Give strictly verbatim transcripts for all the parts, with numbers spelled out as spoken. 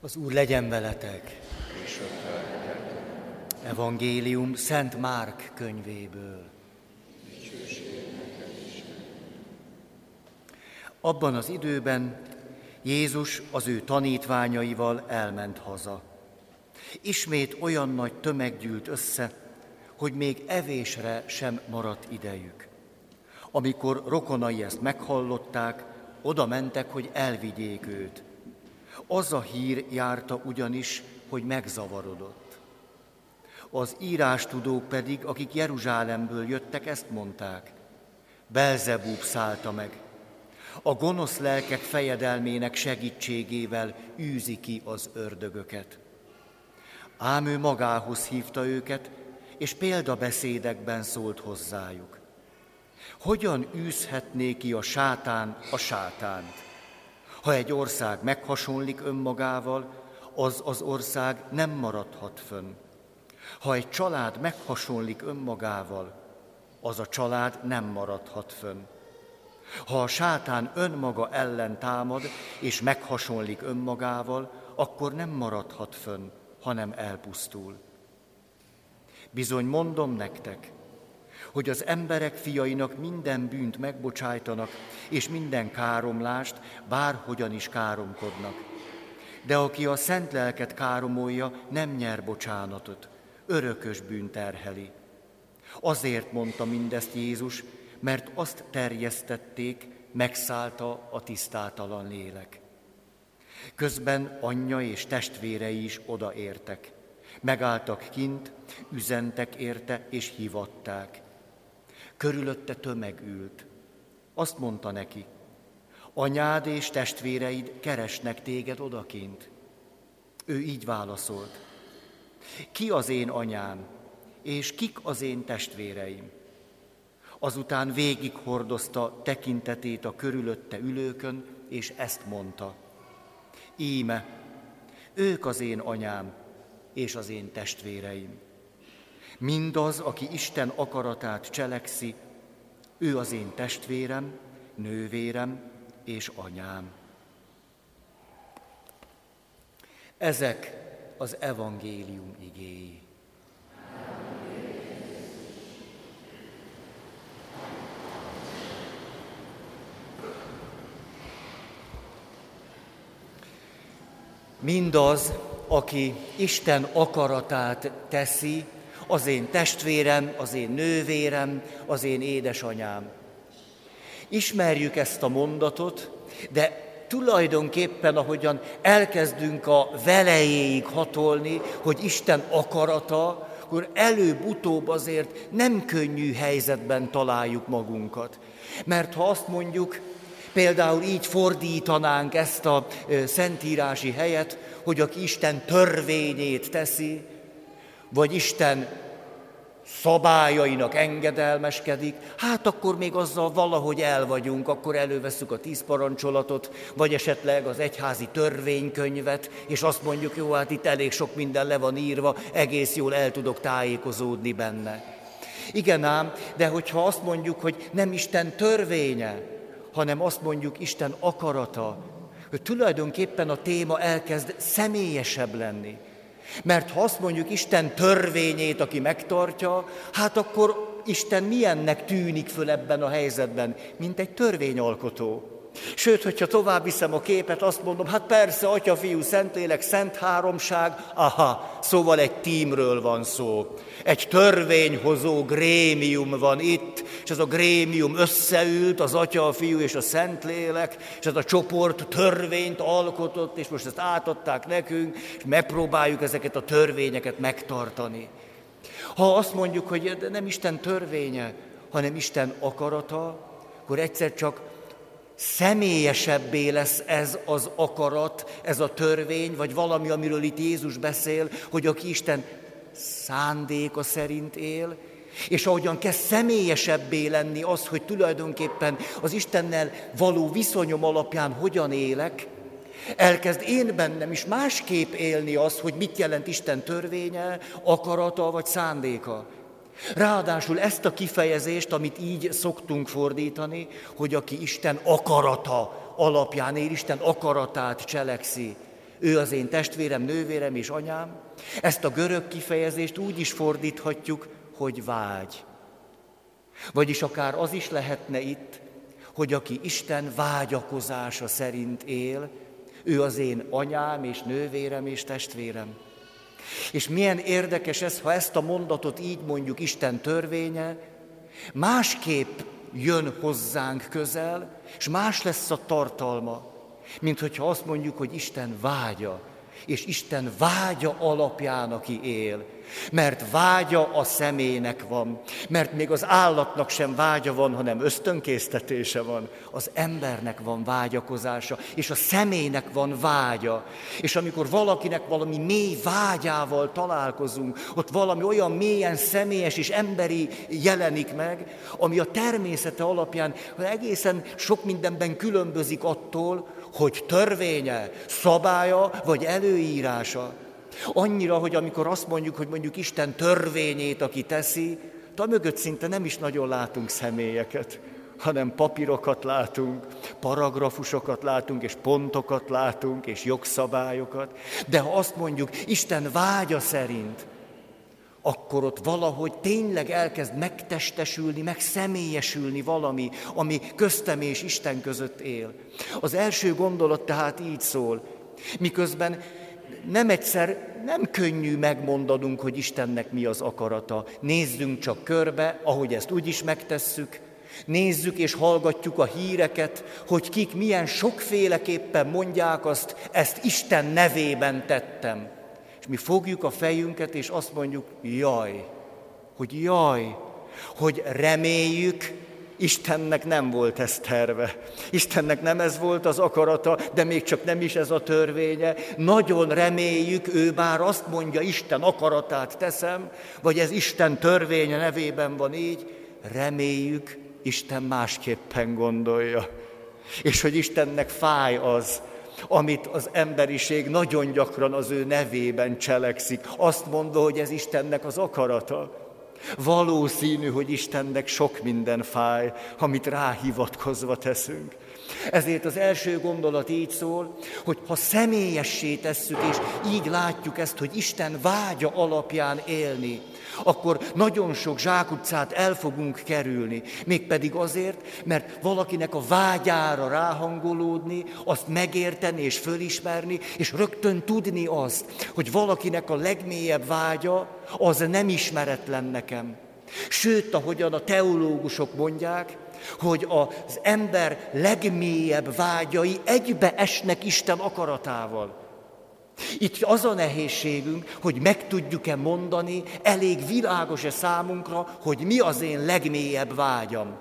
Az Úr legyen veletek! Evangélium Szent Márk könyvéből. Abban az időben Jézus az ő tanítványaival elment haza. Ismét olyan nagy tömeg gyűlt össze, hogy még evésre sem maradt idejük. Amikor rokonai ezt meghallották, oda mentek, hogy elvigyék őt. Az a hír járta ugyanis, hogy megzavarodott. Az írástudók pedig, akik Jeruzsálemből jöttek, ezt mondták: Belzebúb szállta meg. A gonosz lelkek fejedelmének segítségével űzi ki az ördögöket. Ám ő magához hívta őket, és példabeszédekben szólt hozzájuk. Hogyan űzhetné ki a sátán a sátánt? Ha egy ország meghasonlik önmagával, az az ország nem maradhat fönn. Ha egy család meghasonlik önmagával, az a család nem maradhat fönn. Ha a sátán önmaga ellen támad és meghasonlik önmagával, akkor nem maradhat fönn, hanem elpusztul. Bizony mondom nektek, hogy az emberek fiainak minden bűnt megbocsájtanak, és minden káromlást, bárhogyan is káromkodnak. De aki a szent lelket káromolja, nem nyer bocsánatot, örökös bűn terheli. Azért mondta mindezt Jézus, mert azt terjesztették, megszállta a tisztátalan lélek. Közben anyja és testvérei is odaértek. Megálltak kint, üzentek érte és hívatták. Körülötte tömeg ült. Azt mondta neki: anyád és testvéreid keresnek téged odakint. Ő így válaszolt: ki az én anyám, és kik az én testvéreim? Azután végig hordozta tekintetét a körülötte ülőkön, és ezt mondta: íme, ők az én anyám, és az én testvéreim. Mindaz, aki Isten akaratát cselekszi, ő az én testvérem, nővérem és anyám. Ezek az evangélium igéi. Mindaz, aki Isten akaratát teszi, az én testvérem, az én nővérem, az én édesanyám. Ismerjük ezt a mondatot, de tulajdonképpen, ahogyan elkezdünk a velejéig hatolni, hogy Isten akarata, akkor előbb-utóbb azért nem könnyű helyzetben találjuk magunkat. Mert ha azt mondjuk, például így fordítanánk ezt a szentírási helyet, hogy aki Isten törvényét teszi, vagy Isten szabályainak engedelmeskedik, hát akkor még azzal valahogy el vagyunk, akkor elővesszük a tíz parancsolatot, vagy esetleg az egyházi törvénykönyvet, és azt mondjuk, jó, hát itt elég sok minden le van írva, egész jól el tudok tájékozódni benne. Igen ám, de hogyha azt mondjuk, hogy nem Isten törvénye, hanem azt mondjuk Isten akarata, hogy tulajdonképpen a téma elkezd személyesebb lenni. Mert ha azt mondjuk Isten törvényét, aki megtartja, hát akkor Isten milyennek tűnik föl ebben a helyzetben, mint egy törvényalkotó. Sőt, hogyha tovább viszem a képet, azt mondom, hát persze, Atya, Fiú, Szentlélek, Szent Háromság, aha, szóval egy tímről van szó. Egy törvényhozó grémium van itt, és ez a grémium összeült, az Atya, a Fiú és a Szentlélek, és ez a csoport törvényt alkotott, és most ezt átadták nekünk, és megpróbáljuk ezeket a törvényeket megtartani. Ha azt mondjuk, hogy nem Isten törvénye, hanem Isten akarata, akkor egyszer csak személyesebbé lesz ez az akarat, ez a törvény, vagy valami, amiről itt Jézus beszél, hogy aki Isten szándéka szerint él, és ahogyan kezd személyesebbé lenni az, hogy tulajdonképpen az Istennel való viszonyom alapján hogyan élek, elkezd én bennem is másképp élni az, hogy mit jelent Isten törvénye, akarata vagy szándéka. Ráadásul ezt a kifejezést, amit így szoktunk fordítani, hogy aki Isten akarata alapján él, Isten akaratát cselekszi, Ő az én testvérem, nővérem és anyám. Ezt a görög kifejezést úgy is fordíthatjuk, hogy vágy. Vagyis akár az is lehetne itt, hogy aki Isten vágyakozása szerint él, ő az én anyám és nővérem és testvérem. És milyen érdekes ez, ha ezt a mondatot így mondjuk Isten törvénye, másképp jön hozzánk közel, és más lesz a tartalma, mint hogyha azt mondjuk, hogy Isten vágya, és Isten vágya alapján, aki él. Mert vágya a személynek van, mert még az állatnak sem vágya van, hanem ösztönkésztetése van. Az embernek van vágyakozása, és a személynek van vágya. És amikor valakinek valami mély vágyával találkozunk, ott valami olyan mélyen személyes és emberi jelenik meg, ami a természete alapján egészen sok mindenben különbözik attól, hogy törvénye, szabálya vagy előírása. Annyira, hogy amikor azt mondjuk, hogy mondjuk Isten törvényét, aki teszi, de mögött szinte nem is nagyon látunk személyeket, hanem papírokat látunk, paragrafusokat látunk, és pontokat látunk, és jogszabályokat. De ha azt mondjuk Isten vágya szerint, akkor ott valahogy tényleg elkezd megtestesülni, megszemélyesülni valami, ami köztem és Isten között él. Az első gondolat tehát így szól, miközben nem egyszer, nem könnyű megmondanunk, hogy Istennek mi az akarata. Nézzünk csak körbe, ahogy ezt úgyis megtesszük. Nézzük és hallgatjuk a híreket, hogy kik milyen sokféleképpen mondják azt, ezt Isten nevében tettem. És mi fogjuk a fejünket, és azt mondjuk, jaj, hogy jaj, hogy reméljük, Istennek nem volt ez terve. Istennek nem ez volt az akarata, de még csak nem is ez a törvénye. Nagyon reméljük, ő bár azt mondja, Isten akaratát teszem, vagy ez Isten törvénye nevében van így, reméljük, Isten másképpen gondolja. És hogy Istennek fáj az, amit az emberiség nagyon gyakran az ő nevében cselekszik, azt mondva, hogy ez Istennek az akarata. Valószínű, hogy Istennek sok minden fáj, amit ráhivatkozva teszünk. Ezért az első gondolat így szól, hogy ha személyessé tesszük, és így látjuk ezt, hogy Isten vágya alapján élni, akkor nagyon sok zsákutcát el fogunk kerülni. Mégpedig azért, mert valakinek a vágyára ráhangolódni, azt megérteni és fölismerni, és rögtön tudni azt, hogy valakinek a legmélyebb vágya, az nem ismeretlen nekem. Sőt, ahogyan a teológusok mondják, hogy az ember legmélyebb vágyai egybe esnek Isten akaratával. Itt az a nehézségünk, hogy meg tudjuk-e mondani, elég világos-e számunkra, hogy mi az én legmélyebb vágyam.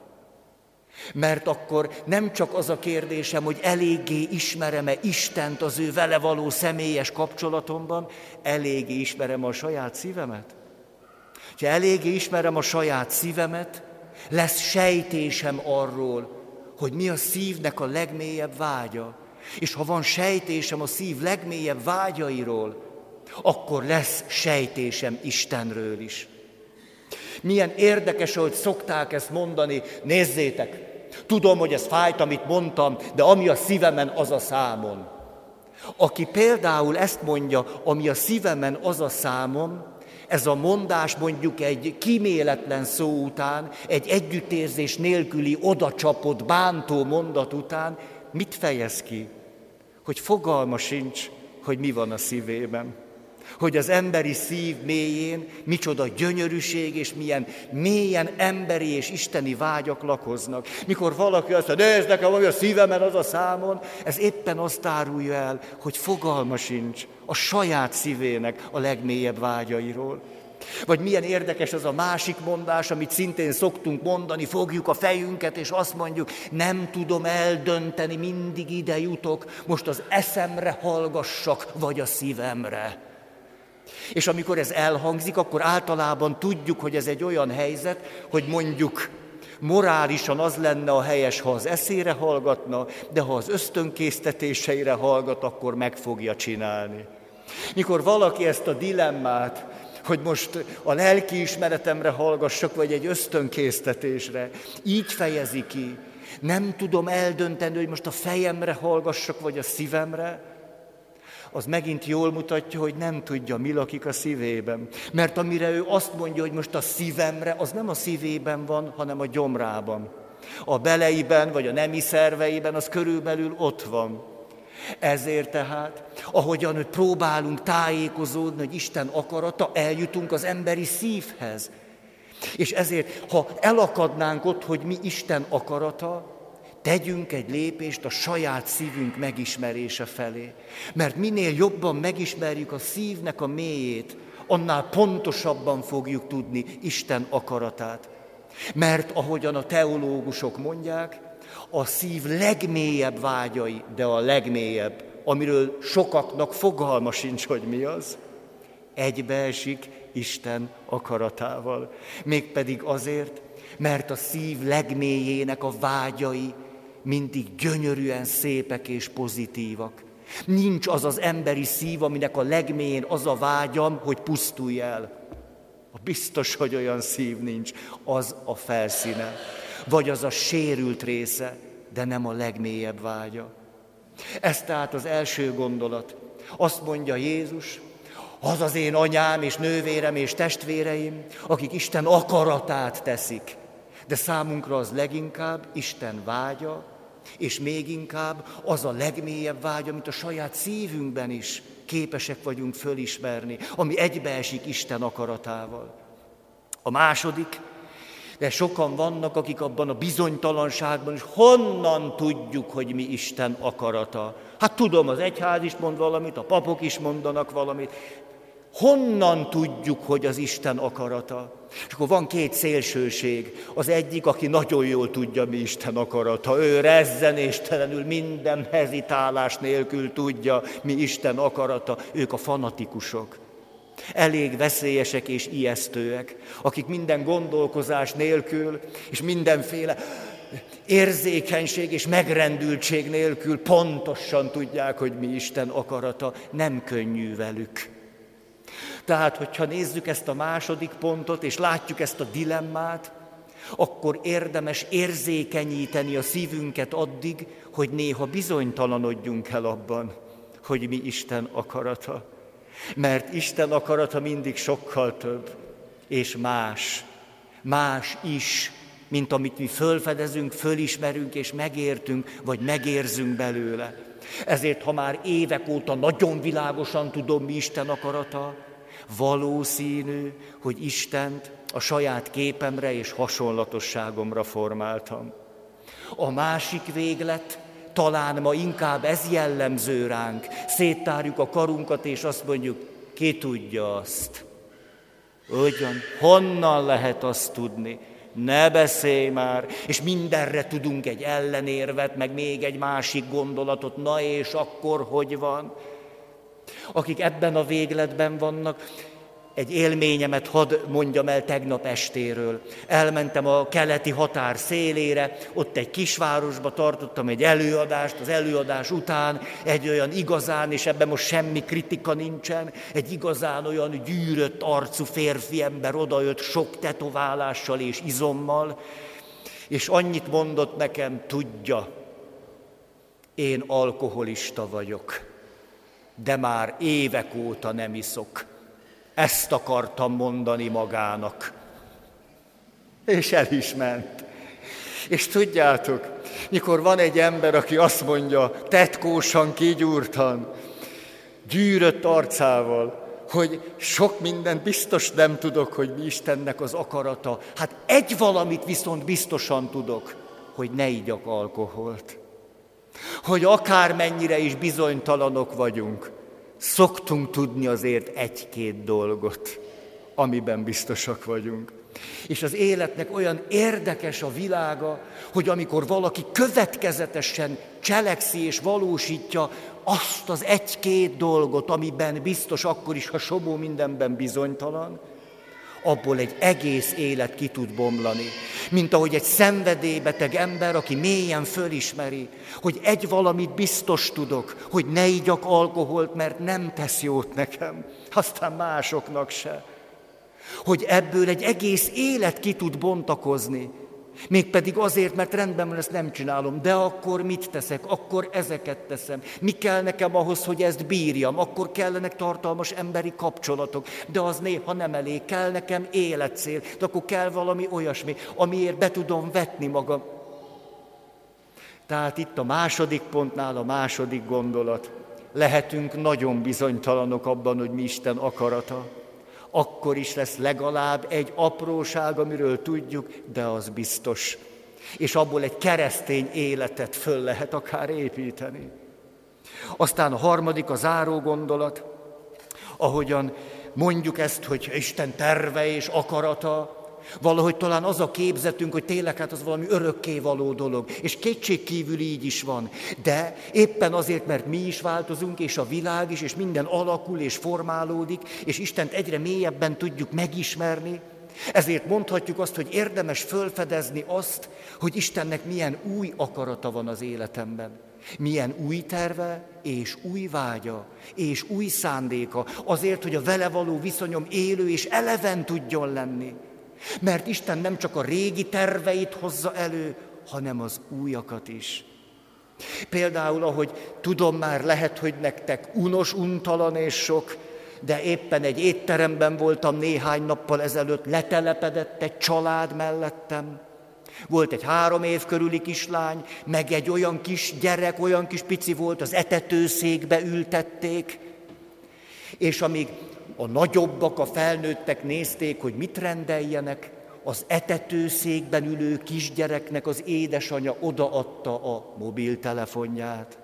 Mert akkor nem csak az a kérdésem, hogy eléggé ismerem-e Istent az ő vele való személyes kapcsolatomban, eléggé ismerem a saját szívemet. Ha eléggé ismerem a saját szívemet, lesz sejtésem arról, hogy mi a szívnek a legmélyebb vágya. És ha van sejtésem a szív legmélyebb vágyairól, akkor lesz sejtésem Istenről is. Milyen érdekes, hogy szokták ezt mondani, nézzétek, tudom, hogy ez fájt, amit mondtam, de ami a szívemen, az a számon. Aki például ezt mondja, ami a szívemen, az a számom, ez a mondás mondjuk egy kíméletlen szó után, egy együttérzés nélküli odacsapott, bántó mondat után, mit fejez ki? Hogy fogalma sincs, hogy mi van a szívében. Hogy az emberi szív mélyén micsoda gyönyörűség és milyen mélyen emberi és isteni vágyak lakoznak. Mikor valaki azt mondja, nézd nekem, ami a szívemen, az a számon, ez éppen azt árulja el, hogy fogalma sincs a saját szívének a legmélyebb vágyairól. Vagy milyen érdekes az a másik mondás, amit szintén szoktunk mondani, fogjuk a fejünket, és azt mondjuk, nem tudom eldönteni, mindig ide jutok, most az eszemre hallgassak, vagy a szívemre. És amikor ez elhangzik, akkor általában tudjuk, hogy ez egy olyan helyzet, hogy mondjuk morálisan az lenne a helyes, ha az eszére hallgatna, de ha az ösztönkésztetéseire hallgat, akkor meg fogja csinálni. Mikor valaki ezt a dilemmát, hogy most a lelkiismeretemre hallgassak, vagy egy ösztönkésztetésre, így fejezi ki, nem tudom eldönteni, hogy most a fejemre hallgassak, vagy a szívemre, az megint jól mutatja, hogy nem tudja, mi lakik a szívében. Mert amire ő azt mondja, hogy most a szívemre, az nem a szívében van, hanem a gyomrában. A beleiben, vagy a nemi szerveiben, az körülbelül ott van. Ezért tehát, ahogyan próbálunk tájékozódni, hogy Isten akarata, eljutunk az emberi szívhez. És ezért, ha elakadnánk ott, hogy mi Isten akarata, tegyünk egy lépést a saját szívünk megismerése felé. Mert minél jobban megismerjük a szívnek a mélyét, annál pontosabban fogjuk tudni Isten akaratát. Mert ahogyan a teológusok mondják, a szív legmélyebb vágyai, de a legmélyebb, amiről sokaknak fogalma sincs, hogy mi az, egybeesik Isten akaratával. Mégpedig azért, mert a szív legmélyének a vágyai mindig gyönyörűen szépek és pozitívak. Nincs az az emberi szív, aminek a legmélyén az a vágyam, hogy pusztulj el. Biztos, hogy olyan szív nincs, az a felszíne. Vagy az a sérült része, de nem a legmélyebb vágya. Ez tehát az első gondolat. Azt mondja Jézus, az az én anyám és nővérem és testvéreim, akik Isten akaratát teszik. De számunkra az leginkább Isten vágya, és még inkább az a legmélyebb vágy, amit a saját szívünkben is képesek vagyunk fölismerni, ami egybeesik Isten akaratával. A második, de sokan vannak, akik abban a bizonytalanságban is, honnan tudjuk, hogy mi Isten akarata. Hát tudom, az egyház is mond valamit, a papok is mondanak valamit. Honnan tudjuk, hogy az Isten akarata? És akkor van két szélsőség. Az egyik, aki nagyon jól tudja, mi Isten akarata. Ő rezzenéstelenül, minden hezitálás nélkül tudja, mi Isten akarata. Ők a fanatikusok. Elég veszélyesek és ijesztőek, akik minden gondolkozás nélkül, és mindenféle érzékenység és megrendültség nélkül pontosan tudják, hogy mi Isten akarata. Nem könnyű velük. Tehát, hogyha nézzük ezt a második pontot, és látjuk ezt a dilemmát, akkor érdemes érzékenyíteni a szívünket addig, hogy néha bizonytalanodjunk el abban, hogy mi Isten akarata. Mert Isten akarata mindig sokkal több, és más, más is, mint amit mi fölfedezünk, fölismerünk és megértünk, vagy megérzünk belőle. Ezért, ha már évek óta nagyon világosan tudom, mi Isten akarata, valószínű, hogy Istent a saját képemre és hasonlatosságomra formáltam. A másik véglet, talán ma inkább ez jellemző ránk, széttárjuk a karunkat és azt mondjuk, ki tudja azt? Ugyan, honnan lehet azt tudni? Ne beszélj már, és mindenre tudunk egy ellenérvet, meg még egy másik gondolatot, na és akkor hogy van? Akik ebben a végletben vannak, egy élményemet hadd mondjam el tegnap estéről. Elmentem a keleti határ szélére, ott egy kisvárosba tartottam egy előadást, az előadás után egy olyan igazán, és ebben most semmi kritika nincsen, egy igazán olyan gyűrött arcú férfi ember odajött sok tetoválással és izommal, és annyit mondott nekem, tudja, én alkoholista vagyok, de már évek óta nem iszok. Ezt akartam mondani magának. És el is ment. És tudjátok, mikor van egy ember, aki azt mondja, tetkósan, kigyúrtan, gyűrött arcával, hogy sok mindent biztos nem tudok, hogy mi Istennek az akarata. Hát egy valamit viszont biztosan tudok, hogy ne igyak alkoholt. Hogy akármennyire is bizonytalanok vagyunk, szoktunk tudni azért egy-két dolgot, amiben biztosak vagyunk. És az életnek olyan érdekes a világa, hogy amikor valaki következetesen cselekszi és valósítja azt az egy-két dolgot, amiben biztos akkor is, ha somó mindenben bizonytalan, abból egy egész élet ki tud bomlani. Mint ahogy egy szenvedélybeteg ember, aki mélyen fölismeri, hogy egy valamit biztos tudok, hogy ne igyak alkoholt, mert nem tesz jót nekem, aztán másoknak se. Hogy ebből egy egész élet ki tud bontakozni, Mégpedig azért, mert rendben van, ezt nem csinálom, de akkor mit teszek? Akkor ezeket teszem. Mi kell nekem ahhoz, hogy ezt bírjam? Akkor kellenek tartalmas emberi kapcsolatok, de az néha nem elég. Kell nekem életcél, de akkor kell valami olyasmi, amiért be tudom vetni magam. Tehát itt a második pontnál a második gondolat. Lehetünk nagyon bizonytalanok abban, hogy mi Isten akarata. Akkor is lesz legalább egy apróság, amiről tudjuk, de az biztos. És abból egy keresztény életet föl lehet akár építeni. Aztán a harmadik, a záró gondolat, ahogyan mondjuk ezt, hogy Isten terve és akarata, valahogy talán az a képzetünk, hogy tényleg hát az valami örökkévaló dolog, és kétségkívül így is van. De éppen azért, mert mi is változunk, és a világ is, és minden alakul és formálódik, és Istent egyre mélyebben tudjuk megismerni, ezért mondhatjuk azt, hogy érdemes fölfedezni azt, hogy Istennek milyen új akarata van az életemben. Milyen új terve, és új vágya, és új szándéka, azért, hogy a vele való viszonyom élő és eleven tudjon lenni. Mert Isten nem csak a régi terveit hozza elő, hanem az újakat is. Például, ahogy tudom már, lehet, hogy nektek unos, untalan és sok, de éppen egy étteremben voltam néhány nappal ezelőtt, letelepedett egy család mellettem. Volt egy három év körüli kislány, meg egy olyan kis gyerek, olyan kis pici volt, az etetőszékbe ültették, és amíg a nagyobbak, a felnőttek nézték, hogy mit rendeljenek, az etetőszékben ülő kisgyereknek az édesanyja odaadta a mobiltelefonját.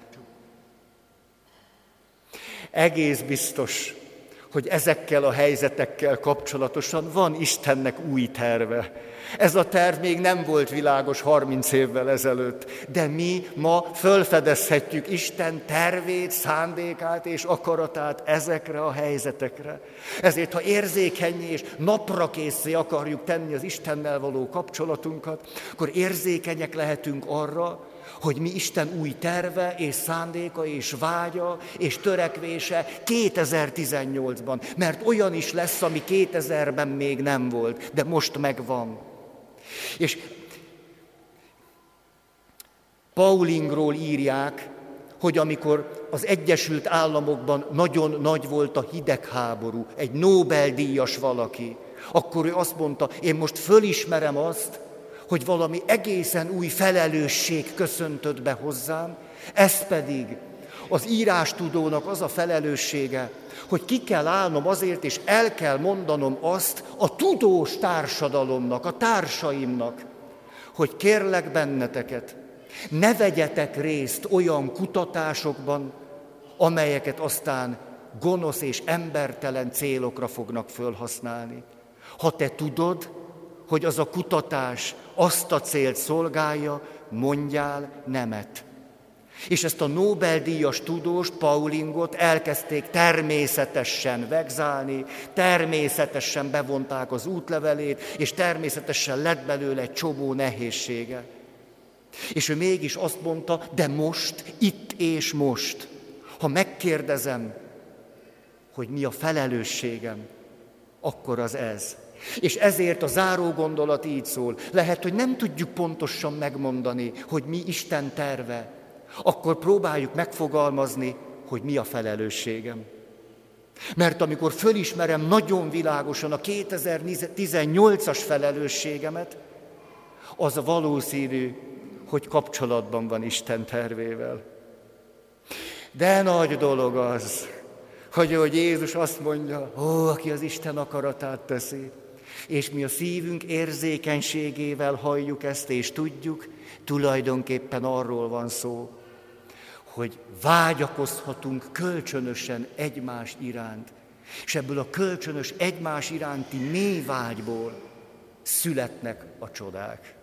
Egész biztos, hogy ezekkel a helyzetekkel kapcsolatosan van Istennek új terve. Ez a terv még nem volt világos harminc évvel ezelőtt, de mi ma fölfedezhetjük Isten tervét, szándékát és akaratát ezekre a helyzetekre. Ezért, ha érzékenyé és naprakészé akarjuk tenni az Istennel való kapcsolatunkat, akkor érzékenyek lehetünk arra, hogy mi Isten új terve és szándéka és vágya és törekvése kétezer-tizennyolcban, mert olyan is lesz, ami kétezerben még nem volt, de most megvan. És Paulingról írják, hogy amikor az Egyesült Államokban nagyon nagy volt a hidegháború, egy Nobel-díjas valaki, akkor ő azt mondta, én most fölismerem azt, hogy valami egészen új felelősség köszöntött be hozzám, ez pedig az írástudónak az a felelőssége, hogy ki kell állnom azért, és el kell mondanom azt a tudós társadalomnak, a társaimnak, hogy kérlek benneteket, ne vegyetek részt olyan kutatásokban, amelyeket aztán gonosz és embertelen célokra fognak fölhasználni. Ha te tudod, hogy az a kutatás azt a célt szolgálja, mondjál nemet. És ezt a Nobel-díjas tudóst, Paulingot elkezdték természetesen vegzálni, természetesen bevonták az útlevelét, és természetesen lett belőle egy csomó nehézsége. És ő mégis azt mondta, de most, itt és most, ha megkérdezem, hogy mi a felelősségem, akkor az ez. És ezért a záró gondolat így szól. Lehet, hogy nem tudjuk pontosan megmondani, hogy mi Isten terve, akkor próbáljuk megfogalmazni, hogy mi a felelősségem. Mert amikor fölismerem nagyon világosan a kétezer-tizennyolcas felelősségemet, az valószínű, hogy kapcsolatban van Isten tervével. De nagy dolog az, hogy, hogy Jézus azt mondja, ó, aki az Isten akaratát teszi, és mi a szívünk érzékenységével halljuk ezt, és tudjuk, tulajdonképpen arról van szó, hogy vágyakozhatunk kölcsönösen egymás iránt, és ebből a kölcsönös egymás iránti mély vágyból születnek a csodák.